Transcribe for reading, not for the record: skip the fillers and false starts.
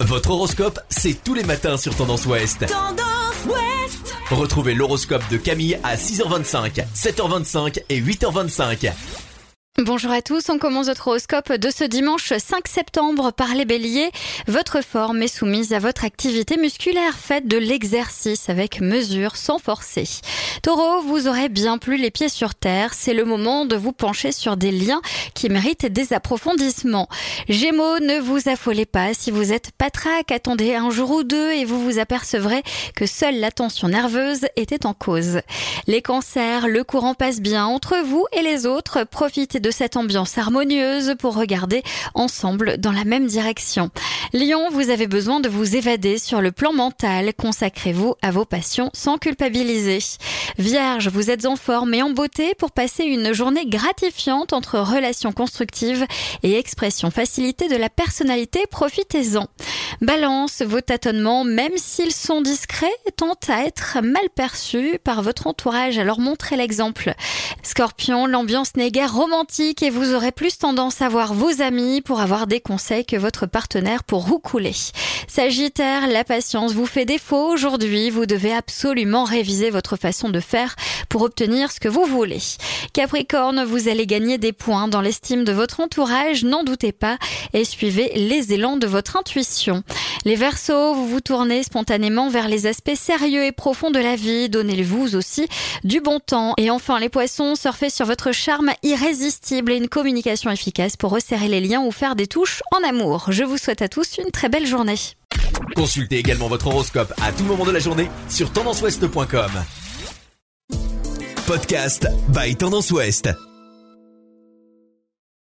Votre horoscope, c'est tous les matins sur Tendance Ouest. Tendance Ouest. Retrouvez l'horoscope de Camille à 6h25, 7h25 et 8h25. Bonjour à tous, on commence votre horoscope de ce dimanche 5 septembre par les béliers. Votre forme est soumise à votre activité musculaire, faites de l'exercice avec mesure sans forcer. Taureau, vous aurez bien plus les pieds sur terre, c'est le moment de vous pencher sur des liens qui méritent des approfondissements. Gémeaux, ne vous affolez pas, si vous êtes patraque, attendez un jour ou deux et vous vous apercevrez que seule la tension nerveuse était en cause. Les cancers, le courant passe bien entre vous et les autres, profitez de cette ambiance harmonieuse pour regarder ensemble dans la même direction. Lion, vous avez besoin de vous évader sur le plan mental, consacrez-vous à vos passions sans culpabiliser. Vierge, vous êtes en forme et en beauté pour passer une journée gratifiante entre relations constructives et expression facilitée de la personnalité, profitez-en. Balance, vos tâtonnements, même s'ils sont discrets, tentent à être mal perçus par votre entourage, alors montrez l'exemple. Scorpion, l'ambiance n'est guère romantique et vous aurez plus tendance à voir vos amis pour avoir des conseils que votre partenaire pour roucouler. Sagittaire, la patience vous fait défaut aujourd'hui, vous devez absolument réviser votre façon de faire pour obtenir ce que vous voulez. Capricorne, vous allez gagner des points dans l'estime de votre entourage, n'en doutez pas, et suivez les élans de votre intuition. Les Verseaux, vous vous tournez spontanément vers les aspects sérieux et profonds de la vie, donnez-vous aussi du bon temps. Et enfin les Poissons, surfez sur votre charme irrésistible et une communication efficace pour resserrer les liens ou faire des touches en amour. Je vous souhaite à tous une très belle journée. Consultez également votre horoscope à tout moment de la journée sur tendanceouest.com. Podcast by Tendance Ouest.